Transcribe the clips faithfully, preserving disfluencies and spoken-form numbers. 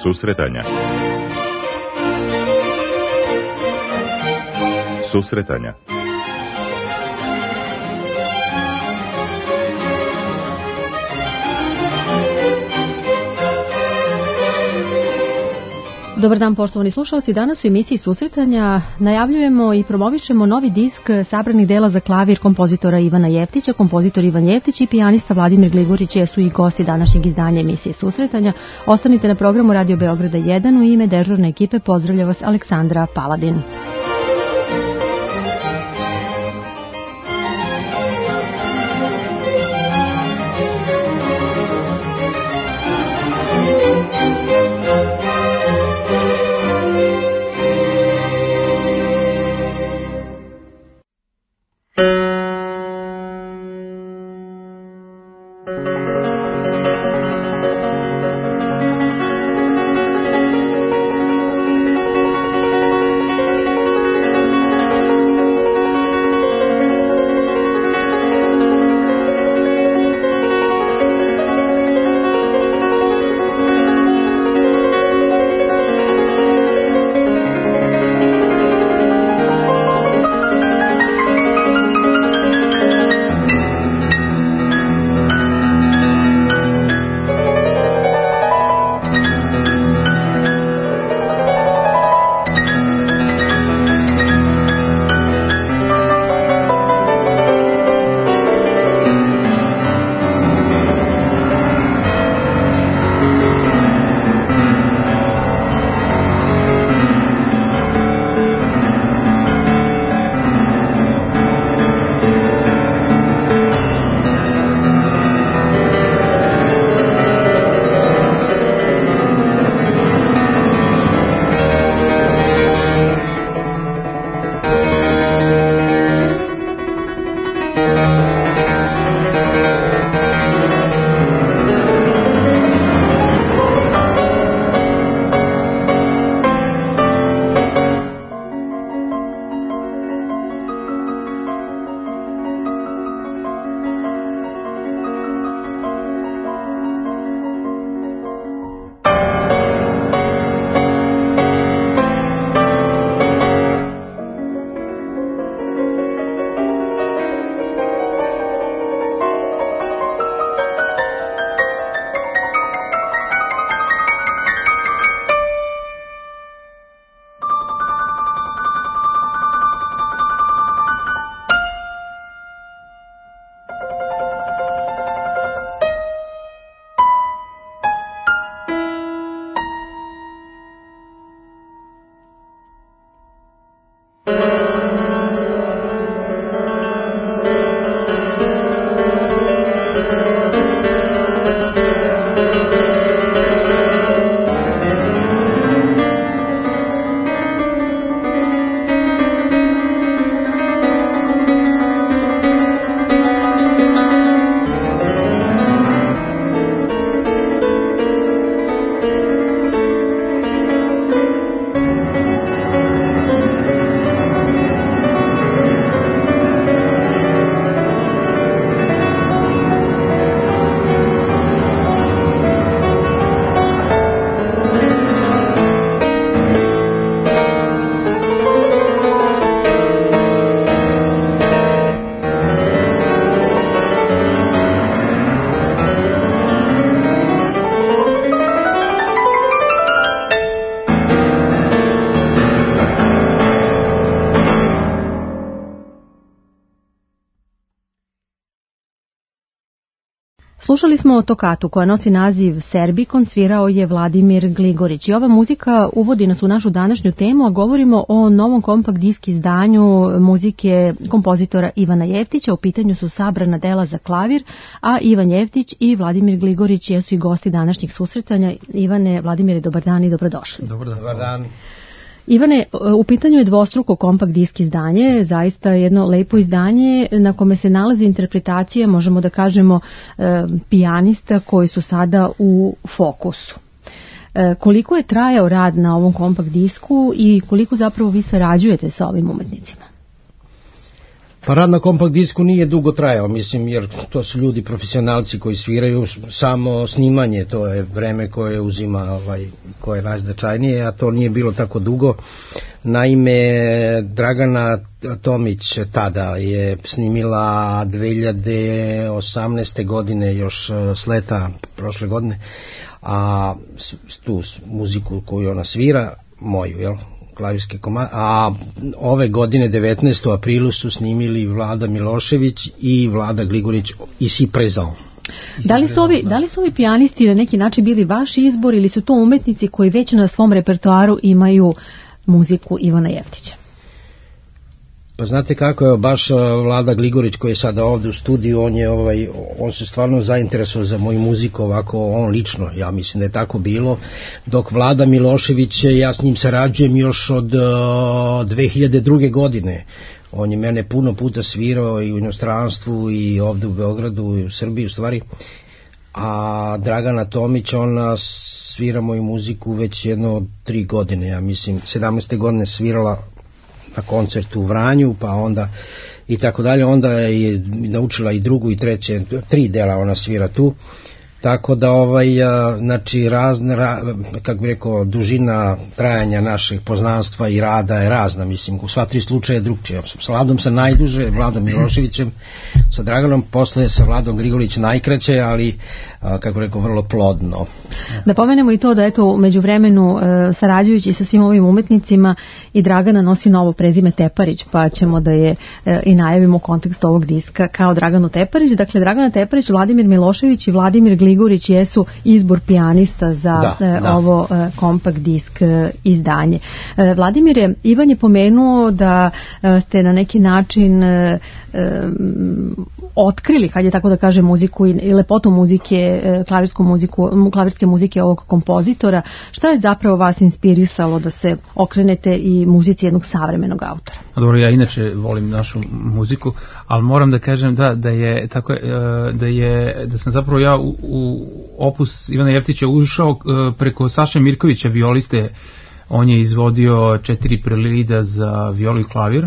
Susretanja. Susretanja. Dobar dan, poštovani slušalci. Danas u emisiji Susretanja najavljujemo i promovišemo novi disk sabranih dela za klavir kompozitora Ivana Jeftića. Kompozitor Ivan Jeftić i pijanista Vladimir Gligorić su i gosti današnjeg izdanja emisije Susretanja. Ostanite na programu Radio Beograda jedan. U ime dežurne ekipe pozdravlja vas Aleksandra Paladin. Slušali smo tokatu koja nosi naziv Serbikon, svirao je Vladimir Gligorić. I ova muzika uvodi nas u našu današnju temu, a govorimo o novom kompakt disk izdanju muzike kompozitora Ivana Jeftića. U pitanju su sabrana dela za klavir, a Ivan Jeftić i Vladimir Gligorić jesu i gosti današnjih susretanja. Ivane, Vladimire, dobar dan i dobrodošli. Dobar dan. Dobar dan. Ivane, u pitanju je dvostruko kompakt disk izdanje, zaista jedno lepo izdanje na kome se nalazi interpretacija, možemo da kažemo, pijanista koji su sada u fokusu. Koliko je trajao rad na ovom kompakt disku i koliko zapravo vi sarađujete sa ovim umetnicima? Pa rad na kompakt disku nije dugo trajao, mislim, jer to su ljudi profesionalci koji sviraju, samo snimanje, to je vreme koje uzima, ovaj, koje je najznačajnije, a to nije bilo tako dugo. Naime, Dragana Tomić tada je snimila dve hiljade osamnaeste. godine, još s leta prošle godine, a tu muziku koju ona svira, moju, jel? Klavirske komade, a ove godine devetnaestog aprilu su snimili Vlada Milošević i Vlada Gligorić i Si Prezao. Da li su ovi, da li su ovi pijanisti na neki način bili vaš izbor ili su to umetnici koji već na svom repertoaru imaju muziku Ivana Jeftića? Pa znate kako je, baš Vlada Gligorić koji je sada ovde u studiju, on je ovaj, on se stvarno zainteresovao za moju muziku, ovako on lično, ja mislim da je tako bilo, dok Vlada Milošević, ja s njim sarađujem još od uh, dve hiljade druge. godine. On je mene puno puta svirao i u inostranstvu i ovde u Beogradu i u Srbiji u stvari. A Dragana Tomić, ona svira moju muziku već jedno tri godine, ja mislim, sedamnaeste. godine svirala na koncertu u Vranju, pa onda i tako dalje, onda je naučila i drugu i treće, tri dela ona svira tu, tako da ovaj, znači razna, ra, kako bi rekao, dužina trajanja naših poznanstva i rada je razna, mislim, u sva tri slučaja je drugčije. Sa Vladom sam najduže, Vladom Miloševićem, sa Draganom, posle sa Vladom Grigolić najkraće, ali kako rekao, vrlo plodno. Da pomenemo i to da eto među vremenu sarađujući sa svim ovim umetnicima i Dragana nosi novo prezime Teparić, pa ćemo da je i najavimo u kontekstu ovog diska kao Draganu Teparić. Dakle, Dragana Teparić, Vladimir Milošević i Vladimir Gligorić jesu izbor pijanista za da, da. ovo kompakt disk izdanje. Vladimire, Ivan je pomenuo da ste na neki način otkrili, kad je tako da kaže, muziku i lepotu muzike, klavirsku muziku, klavirske muzike ovog kompozitora. Šta je zapravo vas inspirisalo da se okrenete i muzici jednog savremenog autora? Dobro, ja inače volim našu muziku, ali moram da kažem da, da je tako da je da sam zapravo ja u, u opus Ivana Jeftića ušao preko Saše Mirkovića, violiste. On je izvodio četiri prelida za violu i klavir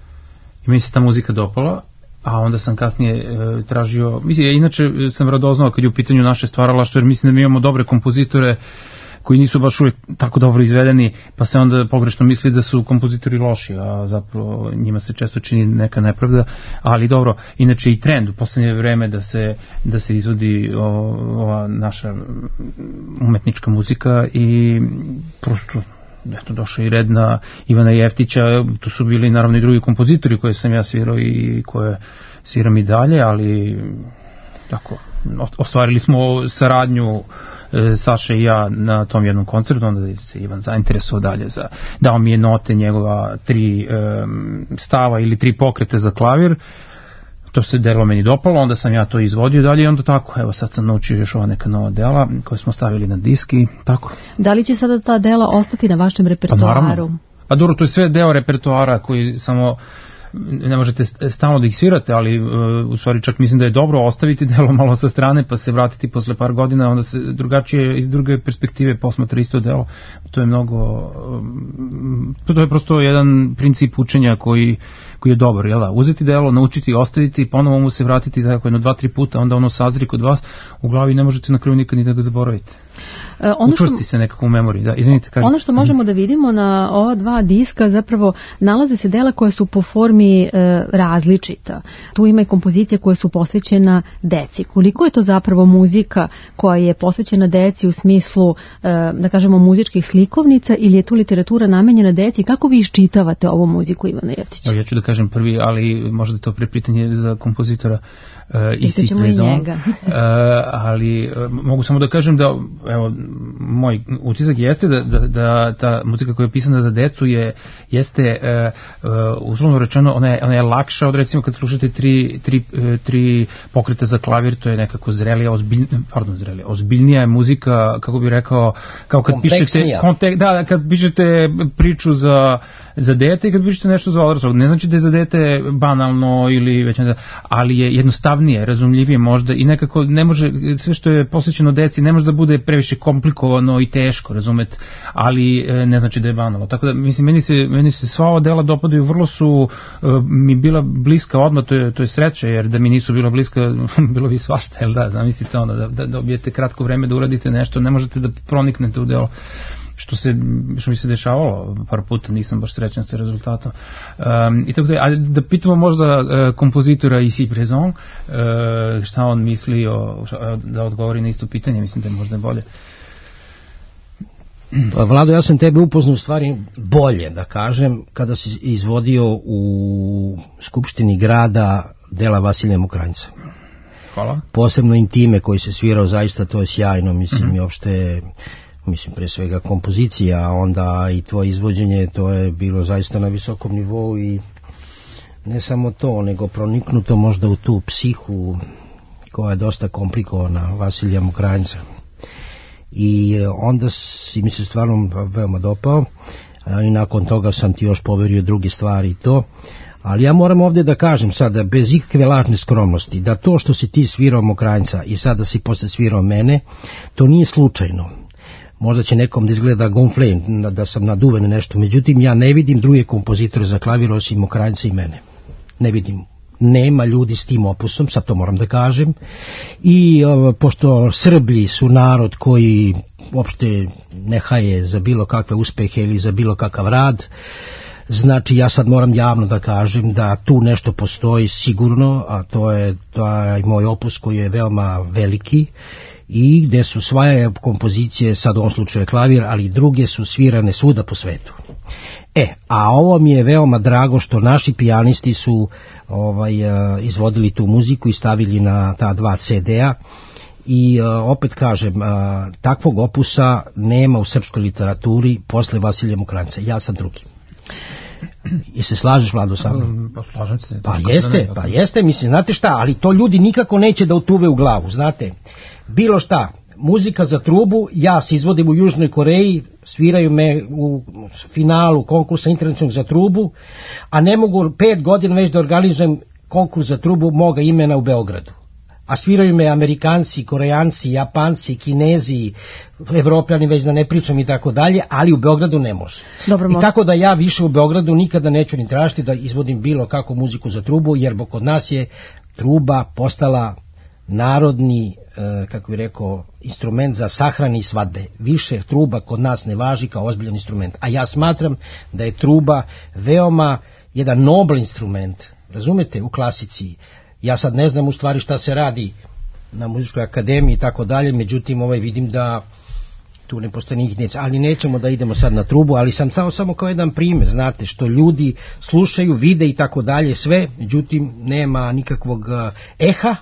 i meni se ta muzika dopala, a onda sam kasnije e, tražio, mislim, ja inače sam radoznao kad je u pitanju naše stvaralaštvo, jer mislim da mi imamo dobre kompozitore koji nisu baš uvijek tako dobro izvedeni, pa se onda pogrešno misli da su kompozitori loši, a zapravo njima se često čini neka nepravda, ali dobro, inače i trend u poslednje vreme da se, da se izvodi o, ova naša umetnička muzika i prosto eto, došao i red na Ivana Jeftića. Tu su bili naravno i drugi kompozitori koje sam ja svirao i koje sviram i dalje, ali tako, ostvarili smo saradnju e, Saša i ja na tom jednom koncertu, onda se Ivan zainteresovao dalje za, dao mi je note njegova tri e, stava ili tri pokrete za klavir. To se delo meni dopalo, onda sam ja to izvodio dalje i onda tako, evo sad sam naučio još ova neka nova dela koje smo stavili na disk i tako. Da li će sada ta dela ostati na vašem repertoaru? Pa naravno. Pa dobro, to je sve deo repertoara koji samo ne možete stalno da ih svirate, ali uh, u stvari čak mislim da je dobro ostaviti delo malo sa strane pa se vratiti posle par godina, onda se drugačije iz druge perspektive posmatra isto delo. To je mnogo um, to je prosto jedan princip učenja koji koji je dobar, jel da? Uzeti delo, naučiti, ostaviti, ponovo mu se vratiti tako jedno dva, tri puta, onda ono sazri kod vas u glavi, ne možete na kraju nikad ni da ga zaboravite. E, ono Učvrsti što, se nekako u memoriji, da, izvinite, kažete. Ono što možemo da vidimo na ova dva diska, zapravo nalaze se dela koje su po formi e, različita. Tu ima i kompozicije koje su posvećena deci. Koliko je to zapravo muzika koja je posvećena deci u smislu, e, da kažemo, muzičkih slikovnica, ili je tu literatura namenjena deci? Kako vi iščitavate ovu muziku Ivana Jeftića? Ja ću da kažem prvi, ali možda to prepitanje za kompozitora uh, i Si Prezao. Uh, ali uh, mogu samo da kažem da, evo, moj utisak jeste da, da, da ta muzika koja je pisana za decu je, jeste uh, uh, uslovno rečeno, ona je, ona je lakša od, recimo, kad slušate tri, tri, uh, tri pokreta za klavir, to je nekako zrelija, ozbilj, pardon, zrelija, ozbiljnija je muzika, kako bih rekao, kao kad pišete, kontek, da, kad pišete priču za, za dete i kad pišete nešto za odraslog. Ne znači da je za dete banalno ili već ne znam, ali je jednostavno jednostavnije, razumljivije možda i nekako ne može, sve što je posvećeno deci ne može da bude previše komplikovano i teško, razumete, ali ne znači da je banalo. Tako da, mislim, meni se, meni se sva ova dela dopadaju, vrlo su mi bila bliska odmah, to je, to je sreća, jer da mi nisu bila bliska, bilo bi svašta, jel da, zamislite ono, da, da dobijete kratko vreme da uradite nešto, ne možete da proniknete u delo. Što, se, što mi se dešavalo par puta, nisam baš srećan sa rezultatom. Um, i tako da, a da pitamo možda uh, kompozitora Ici Présent, uh, šta on misli o, da odgovori na isto pitanje, mislim da je možda bolje. Pa, Vlado, ja sam tebe upoznao u stvari bolje, da kažem, kada si izvodio u Skupštini grada dela Vasilija Mokranjca. Hvala. Posebno Intime koji se svirao, zaista to je sjajno, mislim, mm-hmm. i opšte, mislim, pre svega kompozicija, a onda i tvoje izvođenje, to je bilo zaista na visokom nivou i ne samo to, nego proniknuto možda u tu psihu koja je dosta komplikovana Vasilija Mokranjca. I onda si mi se stvarno veoma dopao i nakon toga sam ti još poverio druge stvari i to, ali ja moram ovdje da kažem sada bez ikakve lažne skromnosti da to što si ti svirao Mokranjca i sada si posle svirao mene, to nije slučajno. Možda će nekom da izgleda gonfle, da sam naduven nešto, međutim ja ne vidim druge kompozitore za klavir osim Mokranjca i mene, ne vidim. Nema ljudi s tim opusom, sad to moram da kažem, i o, pošto Srbi su narod koji uopšte ne haje za bilo kakve uspehe ili za bilo kakav rad, znači ja sad moram javno da kažem da tu nešto postoji sigurno, a to je taj moj opus koji je veoma veliki i gde su svaje kompozicije, sad u ovom slučaju klavir, ali i druge su svirane svuda po svetu. E, a ovo mi je veoma drago što naši pijanisti su ovaj, izvodili tu muziku i stavili na ta dva ce de-a i opet kažem, takvog opusa nema u srpskoj literaturi posle Vasilija Mokranjca, ja sam drugi. I se slažeš, Vlado, sa mnom? Pa slažem se. Pa jeste, pa jeste, mislim, znate šta, ali to ljudi nikako neće da utuve u glavu, znate, bilo šta, muzika za trubu, ja se izvodim u Južnoj Koreji, sviraju me u finalu konkursa internacionalnog za trubu, a ne mogu pet godina već da organizujem konkurs za trubu moga imena u Beogradu. A sviraju me Amerikanci, Korejanci, Japanci, Kinezi, Evropljani, već da ne pričam i tako dalje, ali u Beogradu ne može. Dobro, I tako da ja više u Beogradu nikada neću ni tražiti da izvodim bilo kakvu muziku za trubu, jer kod nas je truba postala narodni, e, kako bih rekao, instrument za sahrane i svadbe. Više truba kod nas ne važi kao ozbiljan instrument. A ja smatram da je truba veoma jedan nobel instrument, razumete, u klasici. Ja sad ne znam u stvari šta se radi na muzičkoj akademiji i tako dalje, međutim ovaj vidim da tu ne postoje nikih njeca, ali nećemo da idemo sad na trubu, ali sam samo, samo kao jedan primjer, znate, što ljudi slušaju, vide i tako dalje sve, međutim nema nikakvog eha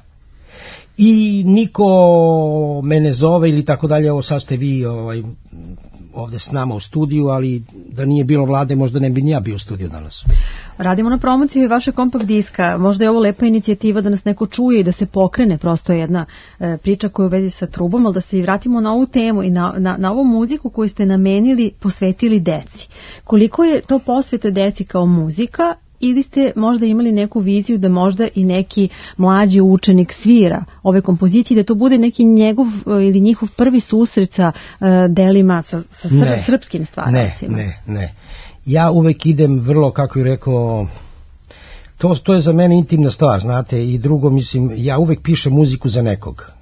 i niko me ne zove ili tako dalje, evo sad ste vi ovaj, ovde s nama u studiju, ali da nije bilo Vlade možda ne bi ni ja bio u studiju danas. Radimo na promociji vaše kompakt diska, možda je ovo lepa inicijativa da nas neko čuje i da se pokrene prosto jedna e, priča koja je u vezi sa trubom, ali da se i vratimo na ovu temu i na, na, na ovu muziku koju ste namenili, posvetili deci. Koliko je to posvete deci kao muzika, ili ste možda imali neku viziju da možda i neki mlađi učenik svira ove kompozicije, da to bude neki njegov ili njihov prvi susret sa uh, delima, sa, sa sr- ne, srpskim stvaracima? Ne, ne, ne. Ja uvek idem vrlo, kako bih rekao, to, to je za mene intimna stvar, znate, i drugo, mislim, ja uvek pišem muziku za nekog.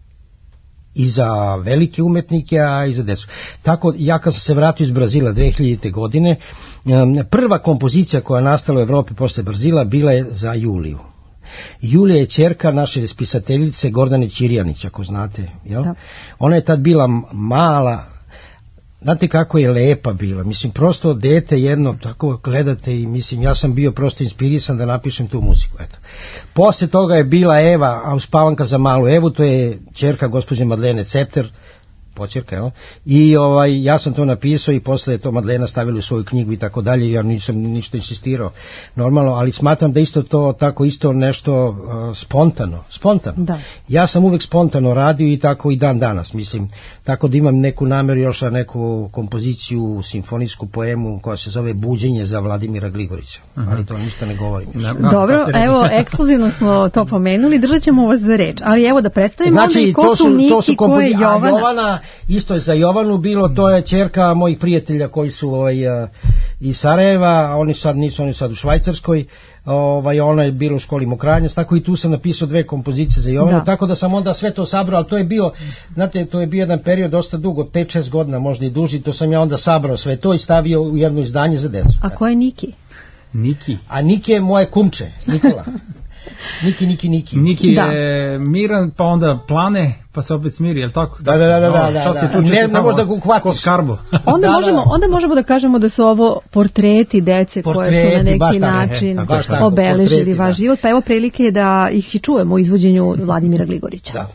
I za velike umetnike, a i za decu. Tako, ja kad sam se vratio iz Brazila dve hiljadite. godine, prva kompozicija koja je nastala u Evropi posle Brazila bila je za Juliju. Julija je ćerka naše spisateljice Gordane Ćirjanić, ako znate. Jel? Da. Ona je tad bila mala, znate kako je lepa bila, mislim, prosto dete jedno, tako gledate i mislim, ja sam bio prosto inspirisan da napišem tu muziku, eto. Posle toga je bila Eva, a uspavanka za malu Evu, to je ćerka gospođe Madlene Cepter, počerka, jel? I ovaj, ja sam to napisao i posle je to Madlena stavila u svoju knjigu i tako dalje, ja nisam ništa insistirao normalno, ali smatram da isto to tako isto nešto uh, spontano, spontano. Da. Ja sam uvek spontano radio i tako i dan danas, mislim, tako da imam neku nameru još na neku kompoziciju, simfonijsku poemu koja se zove Buđenje za Vladimira Gligorića, uh-huh. ali to ništa ne govorim. Da, dobro, evo, ekskluzivno smo to pomenuli, držat ćemo vas za reč, ali evo da predstavimo znači, onda i ko su Niki, ko je Jovana. A Jovana, isto je za Jovanu bilo, to je ćerka mojih prijatelja koji su ovaj, iz Sarajeva, oni sad nisu, oni sad u Švajcarskoj, ovaj, ona je bila u školi Mokranjac, tako i tu sam napisao dve kompozicije za Jovanu, da. Tako da sam onda sve to sabrao, ali to je bio, znate, to je bio jedan period dosta dugo, pet šest godina, možda i duži, to sam ja onda sabrao sve to i stavio u jedno izdanje za decu. A ko je Niki? Niki. A Niki je moje kumče, Nikola. Niki, Niki, Niki. Niki da. Je miran, pa onda plane, pa se opet smiri, je li tako? Da, da, da, da, da, da, da. Ne, ne možda ga uhvatiš. Karbo. Onda, da, možemo, onda možemo da kažemo da su ovo portreti dece portreti, koje su na neki baš način tako, baš tako, obeležili portreti, vaš da. život, pa evo prilike da ih i čujemo u izvođenju Vladimira Gligorića. Da.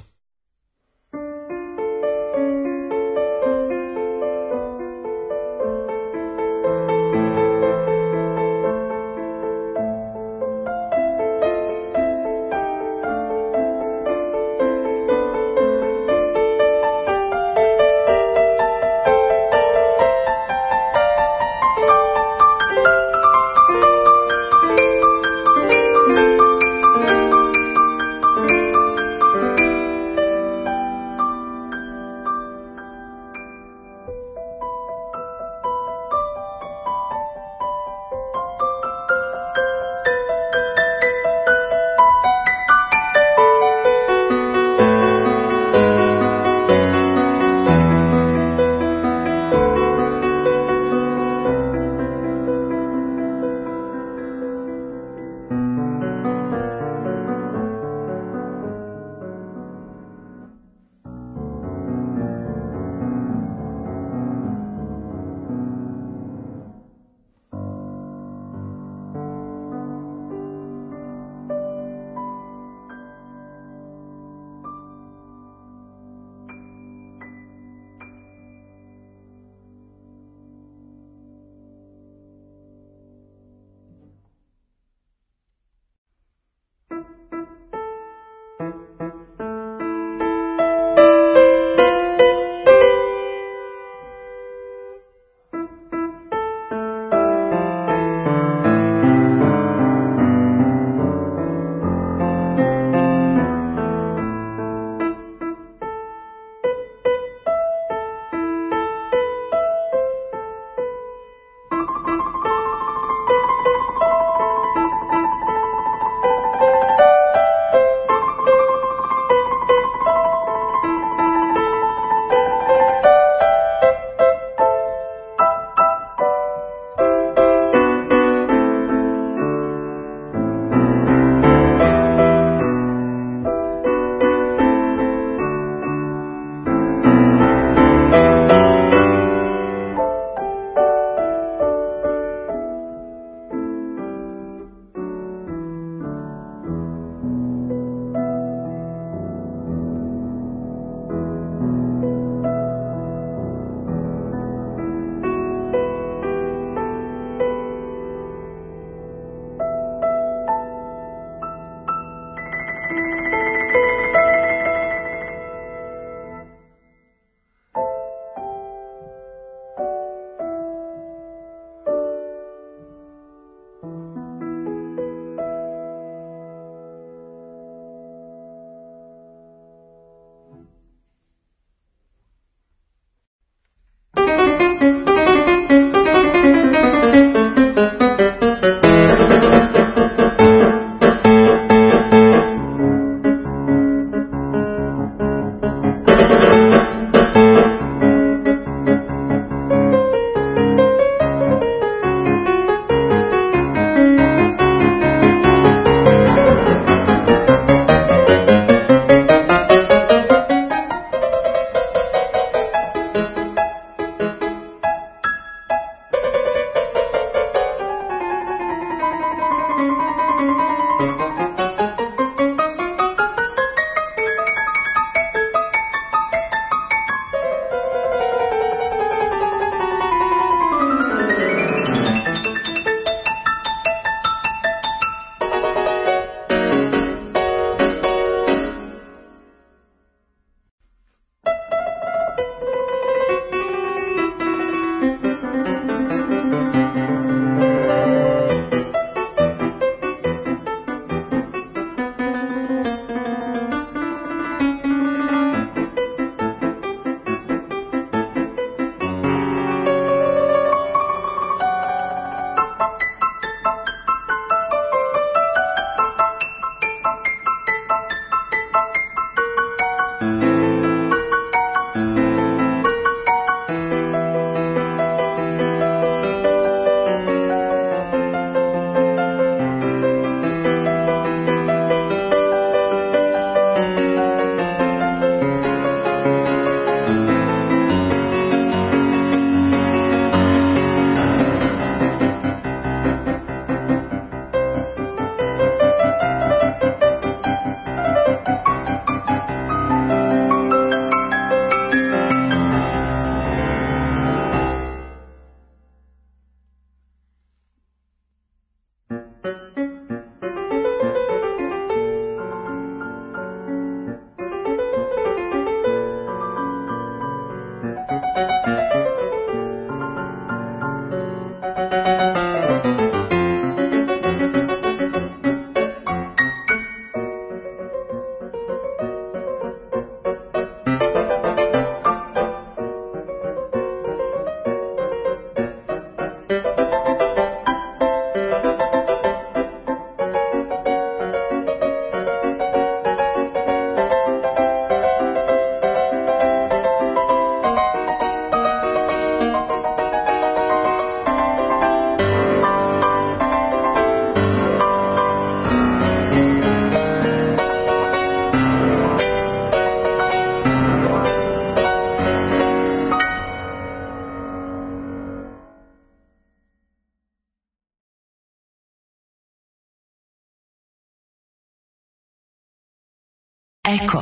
Eko.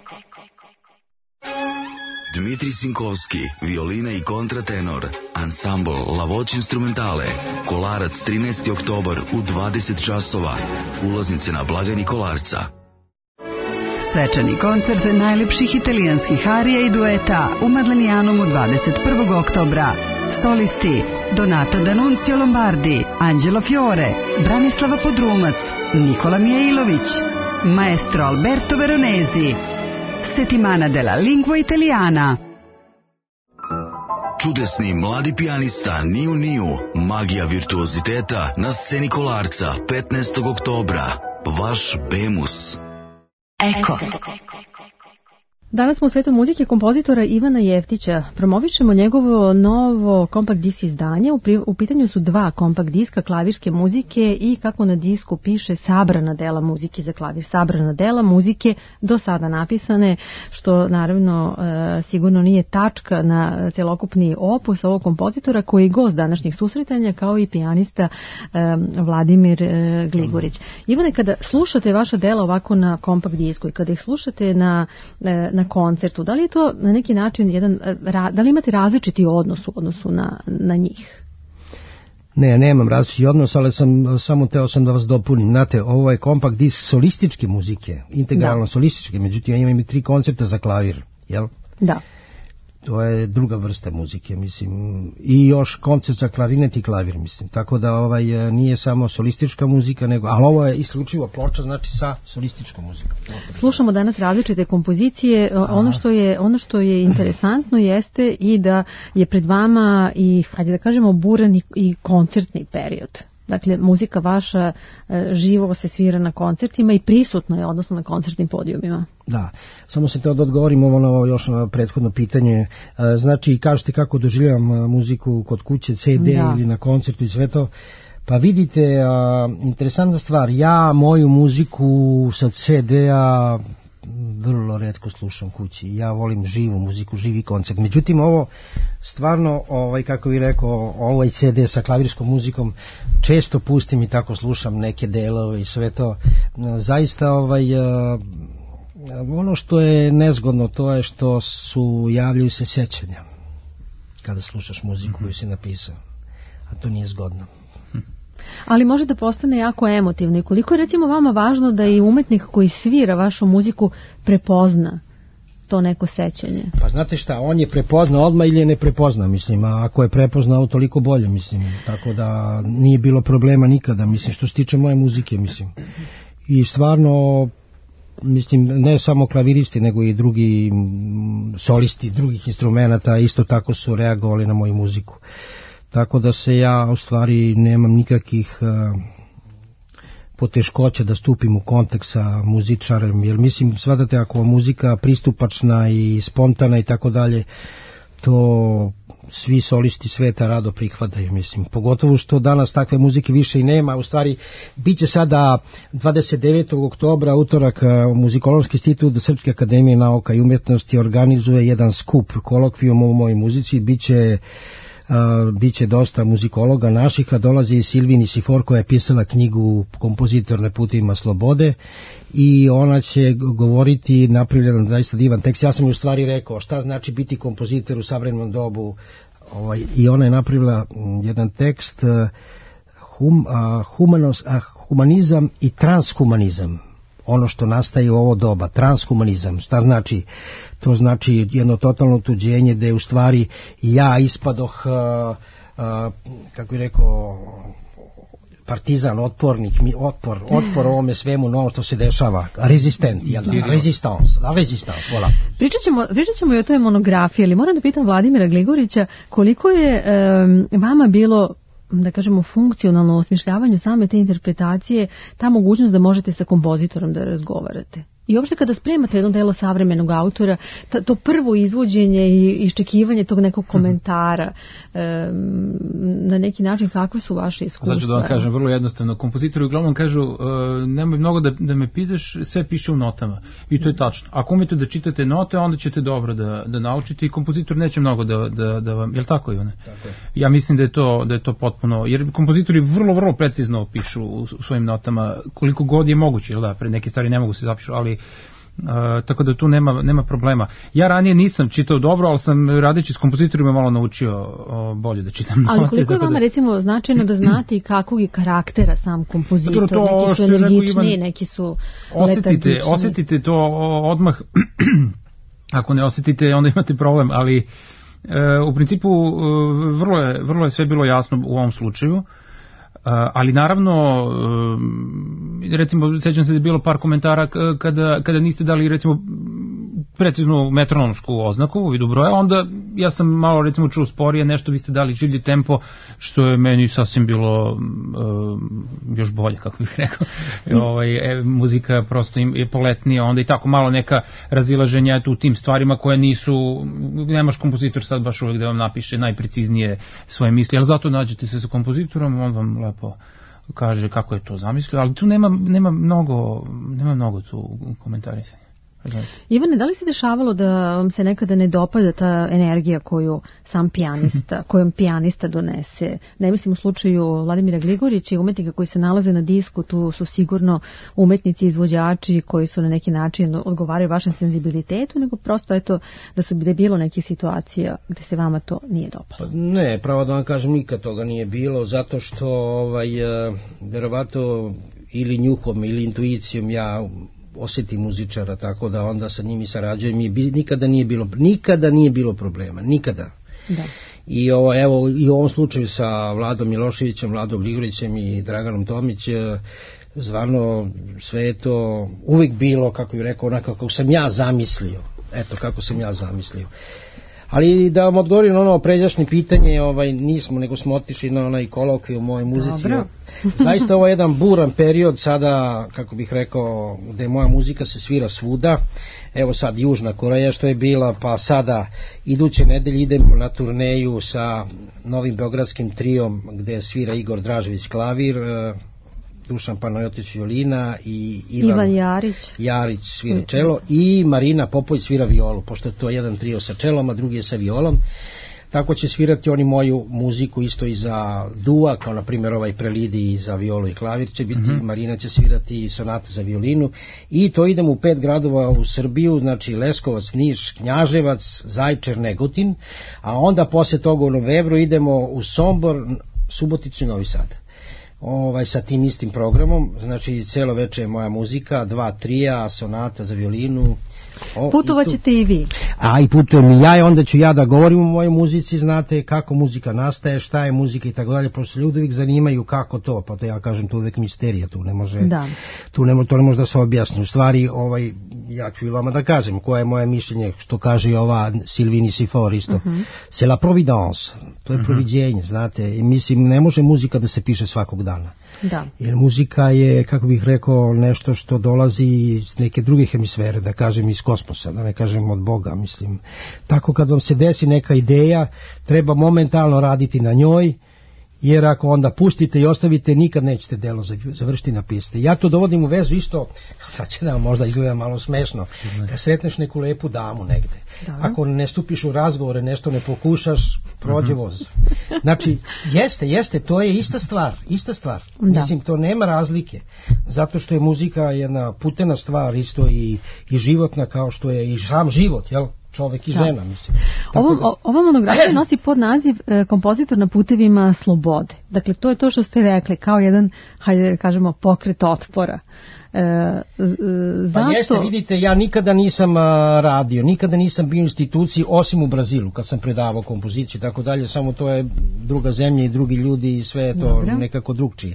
Dmitri Sinkovski, violina i kontratenor, ansambl Lavoć instrumentale, Kolarac trinaesti oktobar u dvadeset časova, ulaznice na blagajni Kolarca. Svečani koncert najlepših italijanskih arija i dueta u Madlenijanom dvadeset prvog oktobra. Solisti Donata D'Annunzio Lombardi, Angelo Fiore, Branislava Podrumac, Nikola Mijailović, maestro Alberto Veronesi, Settimana della Lingua Italiana. Čudesni mladi pijanista Niu Niu, magija virtuoziteta na sceni Kolarca petnaestog oktobra. Vaš Bemus. Eko. Danas smo u svetu muzike kompozitora Ivana Jeftića. Promovišemo njegovo novo kompakt disk izdanje. U, pri, u pitanju su dva kompakt diska klavirske muzike i kako na disku piše sabrana dela muzike za klavir. Sabrana dela muzike do sada napisane, što naravno e, sigurno nije tačka na celokupni opus ovog kompozitora koji je gost današnjih susretanja kao i pijanista e, Vladimir e, Gligorić. Ivane, kada slušate vaša dela ovako na kompakt disku i kada ih slušate na e, na koncertu, da li je to na neki način jedan, da li imate različiti odnos u odnosu na, na njih? Ne, nemam različiti odnos, ali sam samo teo sam da vas dopunim. Znate, ovo je kompakt disk solističke muzike, integralno da. solističke, međutim ja imam i tri koncerta za klavir, jel? Da. To je druga vrsta muzike, mislim, i još koncert za klarinet i klavir, mislim, tako da ovaj nije samo solistička muzika, nego, ali ovo je isključivo ploča, znači sa solističkom muzikom. Slušamo danas različite kompozicije, ono što je, ono što je interesantno jeste i da je pred vama i, hajde da kažemo, buran i, i koncertni period. Dakle, muzika vaša e, živo se svira na koncertima i prisutna je, odnosno na koncertnim podijumima. Da, samo se te odgovorim ovo na ovo još na prethodno pitanje. E, znači, kažete kako doživljavam muziku kod kuće, ce de da. ili na koncertu i sve to. Pa vidite, a, interesantna stvar, ja moju muziku sa ce de-a vrlo retko slušam kući. Ja volim živu muziku, živi koncert. Međutim, ovo stvarno, ovaj, kako bih rekao, ovaj ce de sa klavirskom muzikom često pustim i tako slušam neke delove i sve to. Zaista, ovaj, ono što je nezgodno, to je što su, javljaju se sjećanja kada slušaš muziku koju si napisao. A to nije zgodno. Ali može da postane jako emotivno i koliko je recimo vama važno da i umetnik koji svira vašu muziku prepozna to neko sećanje? Pa znate šta, on je prepozna odmah ili je ne prepozna, mislim, a ako je prepoznao toliko bolje, mislim, tako da nije bilo problema nikada, mislim, što se tiče moje muzike, mislim. I stvarno, mislim, ne samo klaviristi, nego i drugi solisti drugih instrumenata isto tako su reagovali na moju muziku. Tako da se ja u stvari nemam nikakvih uh, poteškoća da stupim u kontakt sa muzičarem, jer mislim, shvatate, ako je muzika pristupačna i spontana i tako dalje, to svi solisti sveta rado prihvataju, mislim, pogotovo što danas takve muzike više i nema. U stvari, bit će sada dvadeset devetog oktobra, utorak, Muzikološki institut Srpske akademije nauka i umjetnosti organizuje jedan skup, kolokvijum o mojoj muzici, bit će Uh, biće dosta muzikologa naših, a dolazi i Silvini Sifor koja je pisala knjigu Kompozitor na putima slobode i ona će govoriti, napraviti jedan zaista divan tekst. Ja sam u stvari rekao šta znači biti kompozitor u savremenom dobu, ovaj, i ona je napravila jedan tekst uh, hum, uh, humanos, uh, humanizam i transhumanizam, ono što nastaje u ovo doba, transhumanizam. Šta znači? To znači jedno totalno tuđenje gde u stvari ja ispadoh, uh, uh, kako bih rekao, partizan, otpornik, otpor, otpor ovome svemu novo što se dešava, rezistent, jedna, rezistans, la rezistans, vola. Pričat ćemo, pričat ćemo i o toj monografiji, ali moram da pitam Vladimira Gligorića, koliko je um, vama bilo, da kažemo, funkcionalno u osmišljavanju same te interpretacije, ta mogućnost da možete sa kompozitorom da razgovarate? I uopšte kada spremate jedno delo savremenog autora, to prvo izvođenje i iščekivanje tog nekog komentara, e, na neki način kakve su vaše iskustva? Znači da vam kažem, vrlo jednostavno. Kompozitori uglavnom kažu, e, nemoj mnogo da, da me pitaš, sve piše u notama. I to je tačno. Ako umete da čitate note, onda ćete dobro da, da naučite i kompozitor neće mnogo da, da, da vam... Je li tako, Ivane? Tako je. Ja mislim da je, to, da je to potpuno... Jer kompozitori vrlo, vrlo precizno pišu u, u svojim notama koliko god je moguće, jel da? Pred neke stvari ne mogu se zapišu, ali Uh, tako da tu nema, nema problema. Ja ranije nisam čitao dobro, ali sam radeći s kompozitorima malo naučio uh, bolje da čitam note. Ali koliko je vama da... recimo značajno da znate i kakvog je karaktera sam kompozitor, to, neki su energični, neki su osetite, letargični. Osetite to odmah, ako ne osetite onda imate problem, ali uh, u principu uh, vrlo, je, vrlo je sve bilo jasno u ovom slučaju. Uh, ali naravno, uh, recimo, sećam se da je bilo par komentara kada, kada niste dali, recimo, preciznu metronomsku oznaku u vidu broja, onda ja sam malo, recimo, čuo sporije nešto, vi ste dali življi tempo, što je meni sasvim bilo uh, još bolje, kako bih rekao. ovaj, e, muzika prosto im je poletnija, onda i tako malo neka razilaženja tu u tim stvarima koje nisu, nemaš kompozitor sad baš uvijek da vam napiše najpreciznije svoje misli, ali zato nađete se sa kompozitorom, on vam lepo kaže kako je to zamislio, ali tu nema, nema mnogo, nema mnogo tu komentarisanja. Ivane, da li se dešavalo da vam se nekada ne dopada ta energija koju sam pijanista, kojom pijanista donese? Ne mislim u slučaju Vladimira Gligorića i umetnika koji se nalaze na disku, tu su sigurno umetnici, izvođači koji su na neki način odgovaraju vašem senzibilitetu, nego prosto eto da su bile bilo nekih situacija gde se vama to nije dopalo. Pa ne, pravo da vam kažem, nikad toga nije bilo, zato što ovaj, verovato ili njuhom ili intuicijom ja osjeti muzičara, tako da onda sa njimi sarađujem i nikada nije bilo, nikada nije bilo problema, nikada. Da. I ovo, evo, i u ovom slučaju sa Vladom Miloševićem, Vladom Gligorićem i Draganom Tomić, zvarno sve je to uvijek bilo, kako bih rekao, onako kako sam ja zamislio. Eto, kako sam ja zamislio. Ali da vam odgovorim na ono pređašnje pitanje, ovaj, nismo, nego smo otišli na onaj kolokvij u mojoj muzici. Dobro. Zaista ovo je jedan buran period sada, kako bih rekao, gde moja muzika se svira svuda. Evo sad Južna Koreja što je bila, pa sada iduće nedelje idemo na turneju sa novim beogradskim trijom gde svira Igor Dražević klavir, Dušan Panajotić violina i Ivan, Ivan Jarić. Jarić svira čelo i Marina Popović svira violu, pošto je to jedan trio sa čelom, a drugi je sa violom. Tako će svirati oni moju muziku isto i za dua, kao na primjer ovaj prelidij za violu i klavir će biti, mm-hmm. Marina će svirati sonate za violinu i to idemo u pet gradova u Srbiju, znači Leskovac, Niš, Knjaževac, Zaječar, Negotin, a onda posle toga u novembru idemo u Sombor, Suboticu i Novi Sad. Ovaj, sa tim istim programom, znači celo veče je moja muzika, dva trija, sonata za violinu. O, Putovat ćete i, i vi. A i putujem i ja i onda ću ja da govorim o mojoj muzici, znate kako muzika nastaje, šta je muzika i tako dalje, pošto ljudi uvijek zanimaju kako to, pa to ja kažem, to uvijek misterija, tu ne može, da. tu ne, to ne može da se objasni. U stvari, ovaj, ja ću i vama da kažem koje je moje mišljenje, što kaže ova Silvini Sifor isto. Uh-huh. C'est la providence, to je uh-huh. proviđenje, znate, i mislim, ne može muzika da se piše svakog dana. Da. Jer muzika je, kako bih rekao, nešto što dolazi iz neke druge hemisfere, da kažem iz kosmosa, da ne kažem od Boga, mislim. Tako kad vam se desi neka ideja, treba momentalno raditi na njoj, jer ako onda pustite i ostavite, nikad nećete delo završiti napisati. Ja to dovodim u vezu isto, sad će da možda izgleda malo smešno, kad sretneš neku lepu damu negde, da. Ako ne stupiš u razgovore, nešto ne pokušaš, prođe voz. Znači, jeste, jeste, to je ista stvar, ista stvar. Da. Mislim, to nema razlike, zato što je muzika jedna putena stvar, isto i, i životna, kao što je i sam život, jel? Čovek i žena, da. Mislim. Ovo, da... Ova monografija nosi pod naziv e, Kompozitor na putevima slobode. Dakle, to je to što ste rekli, kao jedan, hajde kažemo, pokret otpora. E, z, zašto? Pa jeste, vidite, ja nikada nisam a, radio, nikada nisam bio u instituciji, osim u Brazilu, kad sam predavao kompoziciju i tako dalje, samo to je druga zemlja i drugi ljudi i sve je to Dobre. Nekako drugčije.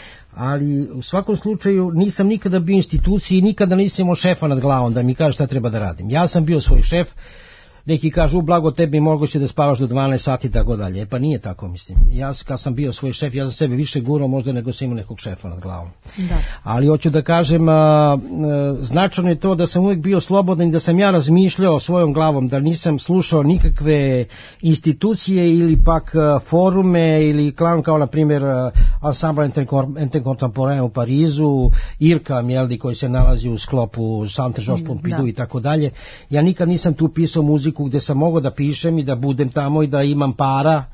Ali u svakom slučaju nisam nikada bio u instituciji i nikada nisam imao šefa nad glavom da mi kaže šta treba da radim. Ja sam bio svoj šef, neki kažu, blago tebi moguće da spavaš do dvanaest sati i tako dalje. E pa nije tako, mislim. Ja kad sam bio svoj šef, ja za sebe više gurao možda nego sam imao nekog šefa nad glavom. Da. Ali hoću da kažem, a, a, značajno je to da sam uvijek bio slobodan i da sam ja razmišljao svojom glavom, da nisam slušao nikakve institucije ili pak a, forume ili klan kao na primjer Ensemble Intercontemporain u Parizu, IRCAM, jeldi, koji se nalazi u sklopu Centre Georges Pompidou i tako dalje. Ja nikad nisam tu pisao muziku gde sam mogao da pišem i da budem tamo i da imam para,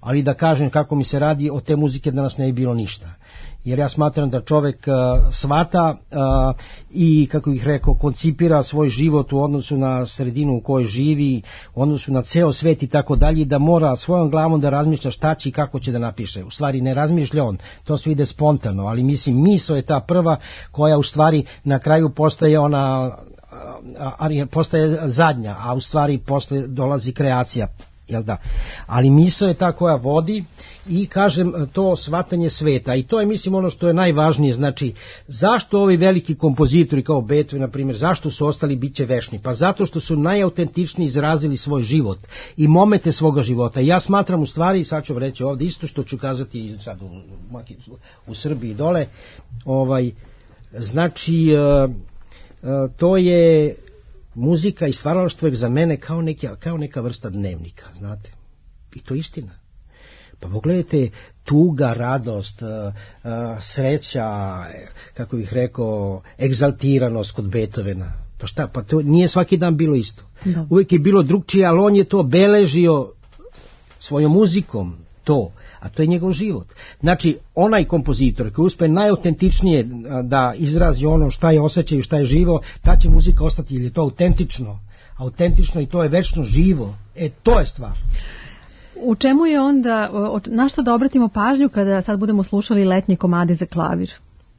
ali da kažem kako mi se radi, od te muzike danas ne bi bilo ništa. Jer ja smatram da čovek uh, shvata uh, i, kako bih rekao, koncipira svoj život u odnosu na sredinu u kojoj živi, u odnosu na ceo svet i tako dalje, da mora svojom glavom da razmišlja šta će i kako će da napiše. U stvari ne razmišlja on, to sve ide spontano, ali mislim misao je ta prva koja u stvari na kraju postaje ona, a, postaje zadnja, a u stvari posle dolazi kreacija. Jel da? Ali misao je ta koja vodi i kažem to shvatanje sveta i to je mislim ono što je najvažnije, znači zašto ovi veliki kompozitori kao Beethoven na primjer, zašto su ostali biće vešni? Pa zato što su najautentičnije izrazili svoj život i momente svoga života. I ja smatram u stvari, sad ću reći ovdje isto što ću kazati sad u, u Srbiji dole, ovaj, znači uh, uh, to je muzika i stvaralaštvo je za mene kao neka, kao neka vrsta dnevnika, znate. I to je istina. Pa pogledajte, tuga, radost, uh, uh, sreća, kako bih rekao, egzaltiranost kod Beethovena. Pa šta, pa to nije svaki dan bilo isto. Da. Uvijek je bilo drugčije, ali on je to beležio svojom muzikom, to. A to je njegov život. Znači, onaj kompozitor koji uspe najautentičnije da izrazi ono šta je osjećaj i šta je živo, ta će muzika ostati, jer je to autentično. Autentično i to je večno živo. E, to je stvar. U čemu je onda, na što da obratimo pažnju kada sad budemo slušali letnje komade za klavir?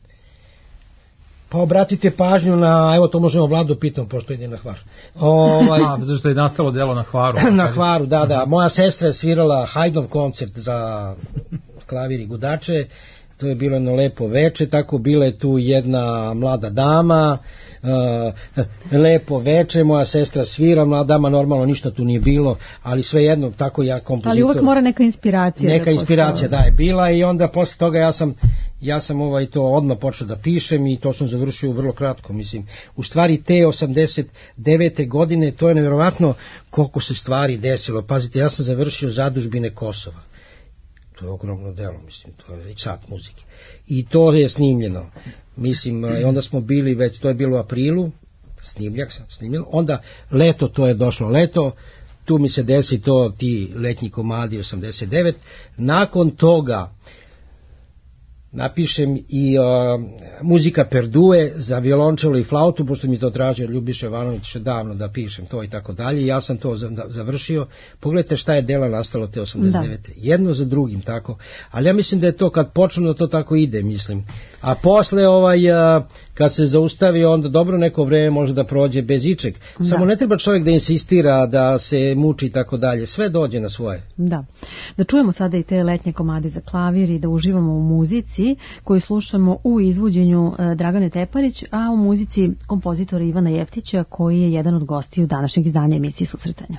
Pa obratite pažnju na, evo to možemo Vladu pitam, pošto ide na Hvar. Ovaj, A, zašto je nastalo delo na Hvaru? Na Hvaru, da, da. Moja sestra je svirala Haydnov koncert za klavir i gudače, to je bilo jedno lepo veče, tako bila je tu jedna mlada dama, uh, lepo veče, moja sestra svira, mlada dama, normalno ništa tu nije bilo, ali svejedno, tako ja kompozitor. Ali uvek mora neka inspiracija. Neka da inspiracija, da, je bila i onda posle toga ja sam ja sam ovaj to odmah počeo da pišem i to sam završio vrlo kratko, mislim. U stvari te osamdeset devete godine, to je nevjerovatno koliko se stvari desilo. Pazite, ja sam završio Zadužbine Kosova. To je ogromno delo, mislim, to je i sat muzike. I to je snimljeno. Mislim, i onda smo bili već, to je bilo u aprilu, snimljak sam snimljeno, onda leto, to je došlo leto, tu mi se desi to, ti letnji komadi osamdeset devet. Nakon toga napišem i uh, muzika Perdue za violončelo i flautu, pošto mi to tražio Ljubiša Jovanović davno da pišem to i tako dalje. Ja sam to završio. Pogledajte šta je dela nastalo te osamdeset devete. Da. Jedno za drugim, tako. Ali ja mislim da je to kad počnu da to tako ide, mislim. A posle ovaj, uh, kad se zaustavi, onda dobro neko vreme može da prođe bez ičeg. Da. Samo ne treba čovjek da insistira, da se muči i tako dalje. Sve dođe na svoje. Da. Da čujemo sada i te letnje komade za klavir i da uživamo u muzici koju slušamo u izvođenju Dragane Teparić, a u muzici kompozitora Ivana Jeftića, koji je jedan od gostiju današnjeg izdanja emisije Susretanja.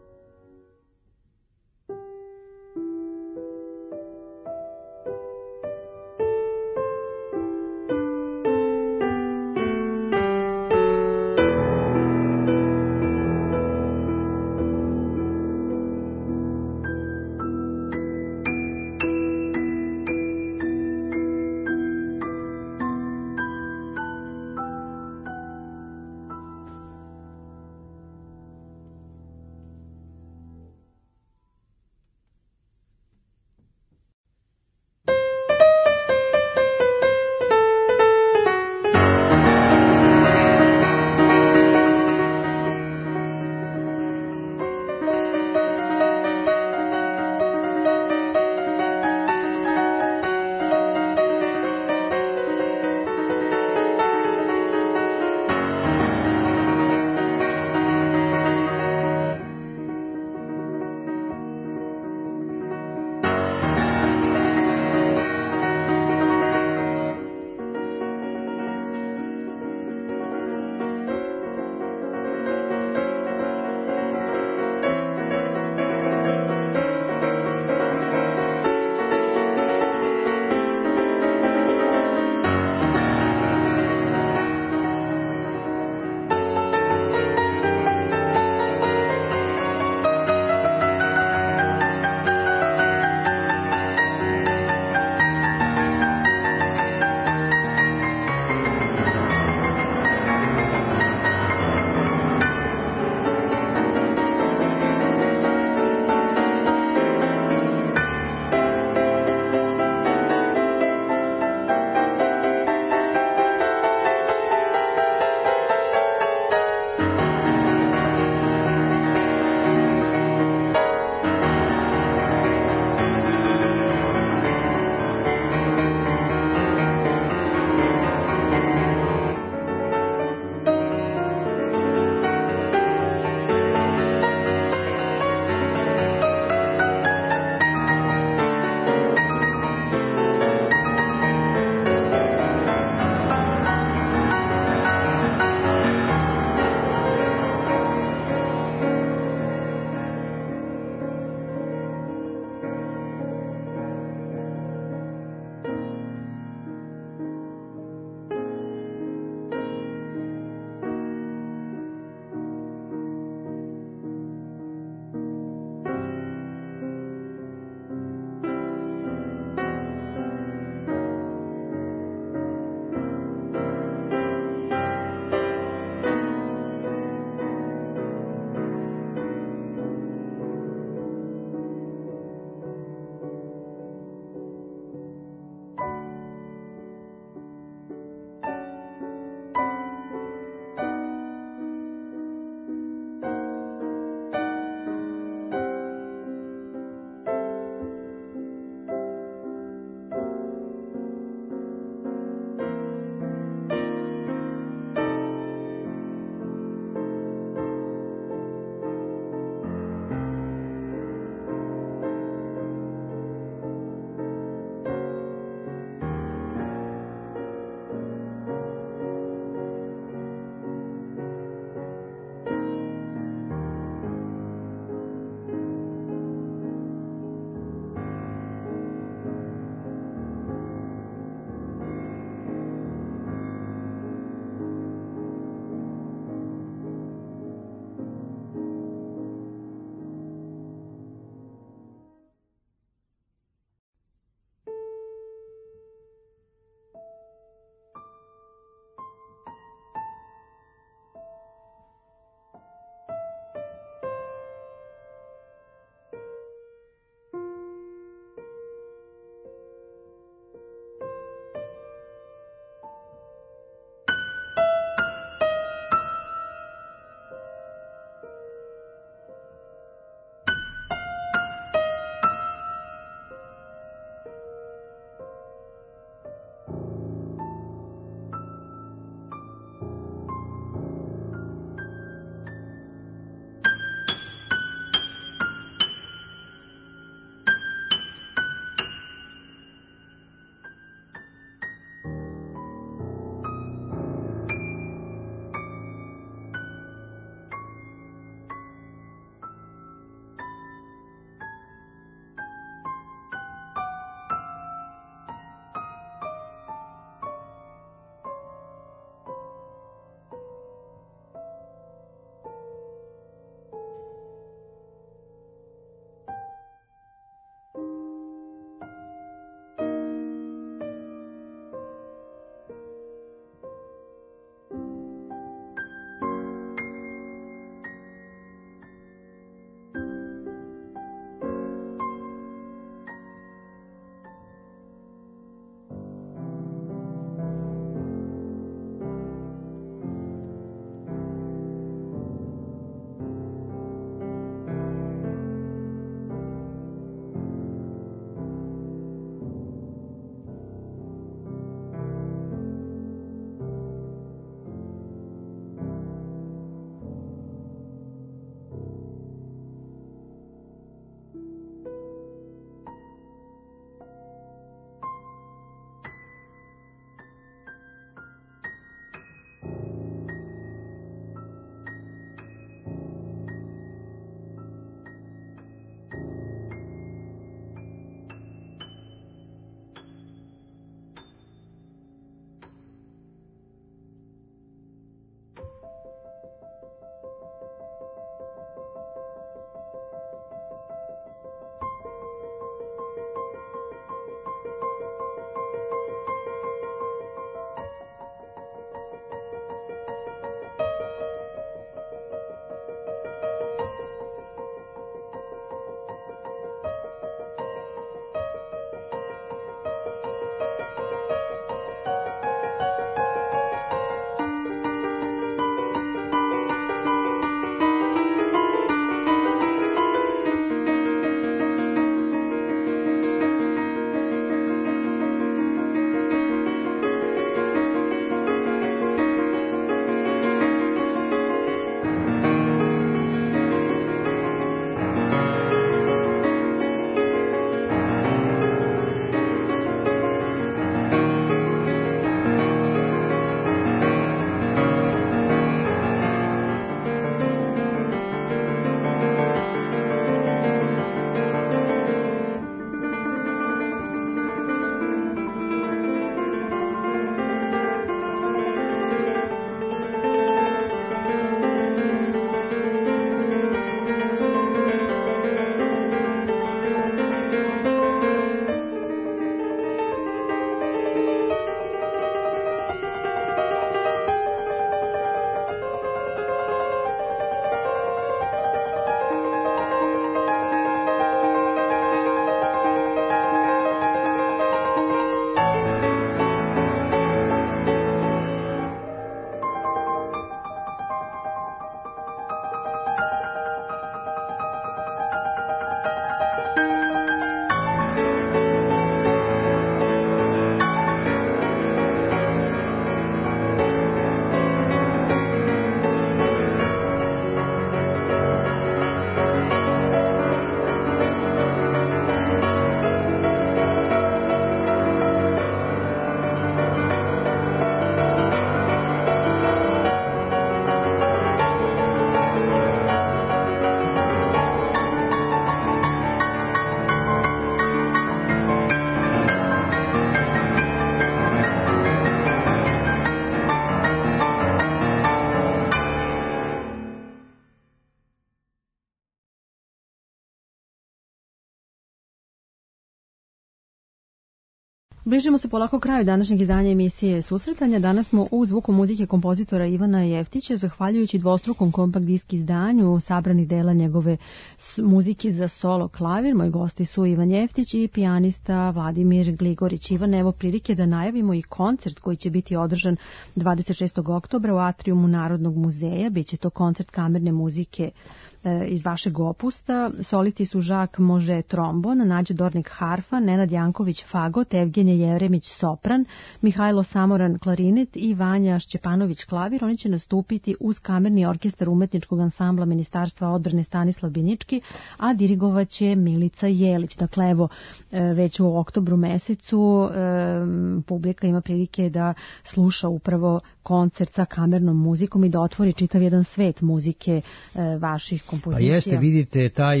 Bližimo se polako kraju današnjeg izdanja emisije Susretanja. Danas smo u zvuku muzike kompozitora Ivana Jeftića, zahvaljujući dvostrukom kompakt disk izdanju sabranih dela njegove muzike za solo klavir. Moji gosti su Ivan Jeftić i pijanista Vladimir Gligorić. Ivan, evo prilike da najavimo i koncert koji će biti održan dvadeset šestog oktobra u atrijumu Narodnog muzeja. Biće to koncert kamerne muzike iz vašeg opusta. Solisti su Žak Može trombon, Nađe Dornik harfa, Nenad Janković fagot, Evgenije Jeremić sopran, Mihajlo Samoran klarinet i Vanja Šćepanović klavir. Oni će nastupiti uz kamerni orkestar umetničkog ansambla Ministarstva odbrane Stanislav Binički, a dirigovaće Milica Jelić. Dakle, evo, već u oktobru mesecu publika ima prilike da sluša upravo koncert sa kamernom muzikom i da otvori čitav jedan svet muzike vaših kompozicija. Pa jeste, vidite, taj,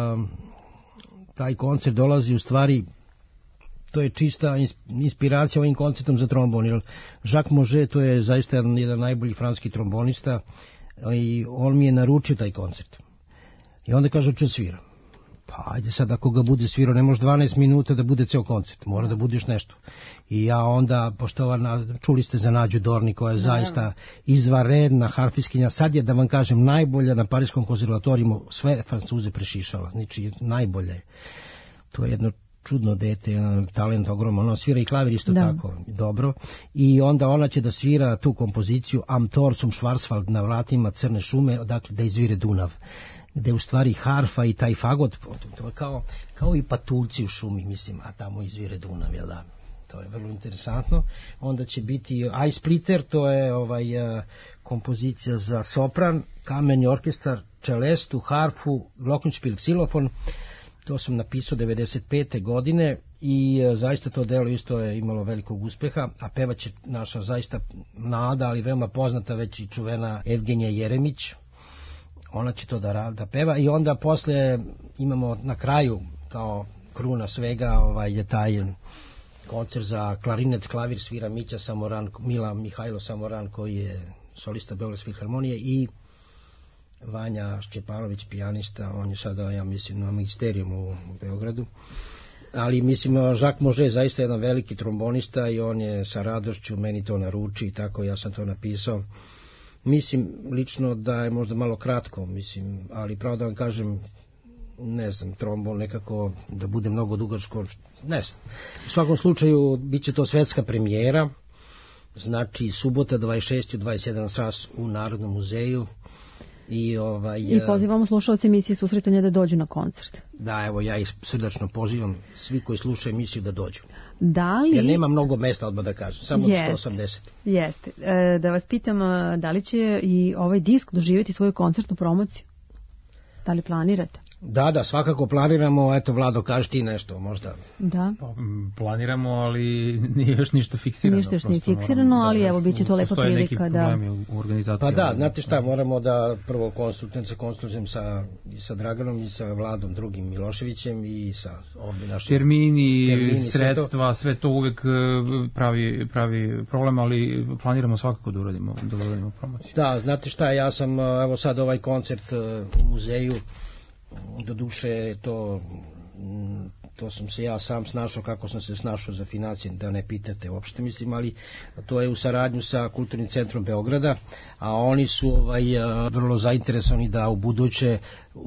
taj koncert dolazi u stvari, to je čista inspiracija ovim koncertom za trombon, jer Jacques Može, to je zaista jedan, jedan najbolji franski trombonista i on mi je naručio taj koncert. I onda kaže, hoću svira. Pa ajde sad, ako ga bude svirao, ne može dvanaest minuta da bude ceo koncert, mora da budeš nešto. I ja onda, pošto ona, čuli ste za Nađu Dornik, koja je zaista izvanredna harfiskinja, sad je, da vam kažem, najbolja na Parijskom konzervatorijumu, sve Francuze prešišala, znači najbolja je. To je jedno čudno dete, talent ogroman, ona svira i klavir isto da. Tako, dobro. I onda ona će da svira tu kompoziciju Am Tor zum Schwarzwald, na vratima Crne šume, odakle da izvire Dunav, gde u stvari harfa i taj fagot, to je kao, kao i patuljci u šumi, mislim, a tamo izvire Dunav, jel da? To je vrlo interesantno. Onda će biti Eye Splitter, to je ovaj uh, kompozicija za sopran, kameni orkestar, čelestu, harfu, glockenspiel, ksilofon. To sam napisao devedeset pete godine i uh, zaista to delo isto je imalo velikog uspeha, a pevaće naša zaista mlada, ali veoma poznata već i čuvena Evgenija Jeremić. Ona će to da, da peva i onda posle imamo na kraju kao kruna svega ovaj je taj koncert za klarinet, klavir svira Mića Samoran, Mila Mihajlo Samoran, koji je solista Beogradske filharmonije, i Vanja Šćepanović pijanista, on je sada, ja mislim, na magisterijumu u Beogradu. Ali mislim, Jacques Može je zaista jedan veliki trombonista i on je sa radošću meni to naruči i tako ja sam to napisao. Mislim lično da je možda malo kratko, mislim, ali pravo da vam kažem, ne znam, trombon nekako da bude mnogo dugačko, ne znam. U svakom slučaju bit će to svetska premijera, znači subota dvadeset šesti u dvadeset jedan čas u Narodnom muzeju. I, ovaj, I pozivamo slušalce emisije Susretanja da dođu na koncert. Da, evo ja ih srdačno pozivam, svi koji slušaju emisiju da dođu. Da li... Jer nema mnogo mesta, odmah da kažem, samo Jest, sto osamdeset. Jeste. E, da vas pitam, da li će i ovaj disk doživjeti svoju koncertnu promociju? Da li planirate? Da, da, svakako planiramo, eto Vlado, kaži ti nešto, možda. Da. Planiramo, ali nije još ništa fiksirano. Ništa još nije fiksirano, moramo, ali da, evo, bit će to lepa prilika da... u organizaciji. Pa da, znate šta, moramo da prvo konsultujem se konsultujem sa, i sa Draganom i sa Vladom drugim Miloševićem i sa ovdje našim... Termini, termini sredstva, sve to, sve to uvek pravi, pravi problem, ali planiramo svakako da uradimo, da uradimo promociju. Da, znate šta, ja sam, evo sad ovaj koncert u muzeju, do duše to to sam se ja sam snašao kako sam se snašao za financije, da ne pitate uopšte, mislim, ali to je u saradnju sa Kulturnim centrom Beograda, a oni su ovaj, vrlo zainteresovani da u buduće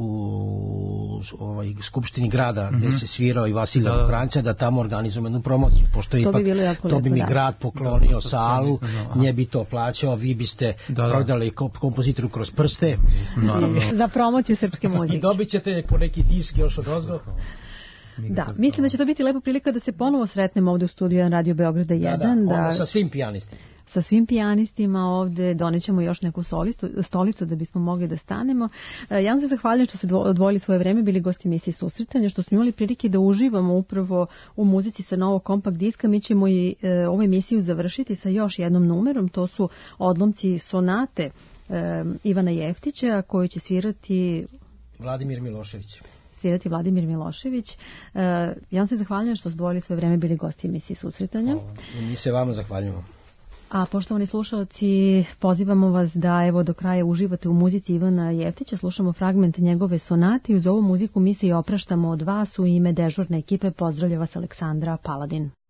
u ovaj, Skupštini grada, mm-hmm, gde se svirao i Vasilija da, Vukranca, da tamo organizujemo jednu promociju, pošto to ipak bi to bi mi grad poklonio da, salu, nje bi to plaćao, vi biste da, prodali kompozitoru kroz prste. I, za promociju srpske muzike. I dobit ćete po neki disk još od ozgo. Da, mislim da će to biti lepa prilika da se ponovo sretnemo ovde u studiju Radio Beograda jedan. Da, da, da, sa svim pijanistima. Sa svim pijanistima ovde donećemo još neku solistu, stolicu da bismo mogli da stanemo. Ja vam se zahvaljujem što ste odvojili svoje vreme, bili gosti emisije Susretanja, što smo imali prilike da uživamo upravo u muzici sa novog kompakt diska. Mi ćemo i e, ovu emisiju završiti sa još jednom numerom, to su odlomci sonate e, Ivana Jeftića, koju će svirati Vladimir Milošević. svirati Vladimir Milošević. Uh, ja vam se zahvaljujem što ste odvojili svoje vreme, bili gosti emisije Susretanja. I mi se vama zahvaljujemo. A poštovani slušalci, pozivamo vas da evo do kraja uživate u muzici Ivana Jeftića. Slušamo fragment njegove sonate i uz ovu muziku mi se i opraštamo od vas. U ime dežurne ekipe pozdravlja vas Aleksandra Paladin.